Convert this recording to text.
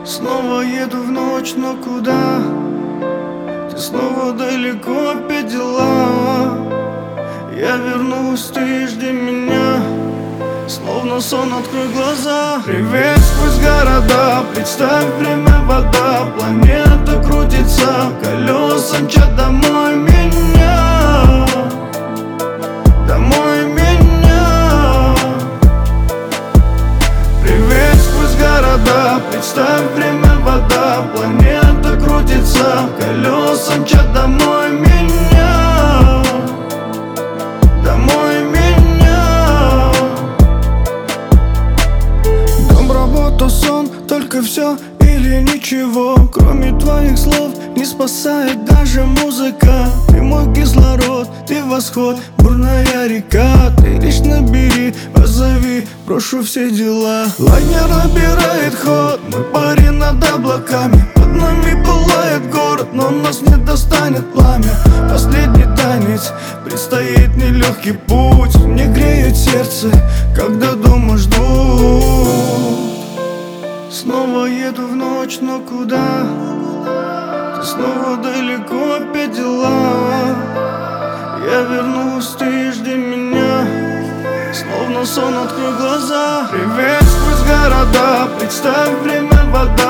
Снова еду в ночь, но куда? Ты снова далеко, опять дела. Я вернусь, ты жди меня. Словно сон, открой глаза. Привет сквозь города. Представь, время, вода. Планета крутится, колеса мчат домой меня. Домой меня. Привет сквозь города. Представь, время, вода. Планета крутится, колеса мчат домой меня. Домой меня. Дом, работа, сон, только все или ничего. Кроме твоих слов не спасает даже музыка. Ты мой кислород, ты восход, бурная река. Ты лишь набери, позови, прошу все дела. Лайнер набирает ход, мы пари над облаками. Под нами пылает город, но нас не достанет пламя. Последний танец, предстоит нелегкий путь. Мне греет сердце, когда дома ждут. Снова еду в ночь, но куда? Ты снова далеко, опять дела. Я вернусь, ты жди меня. Словно сон, открой глаза. Привет сквозь города. Представь, время, вода.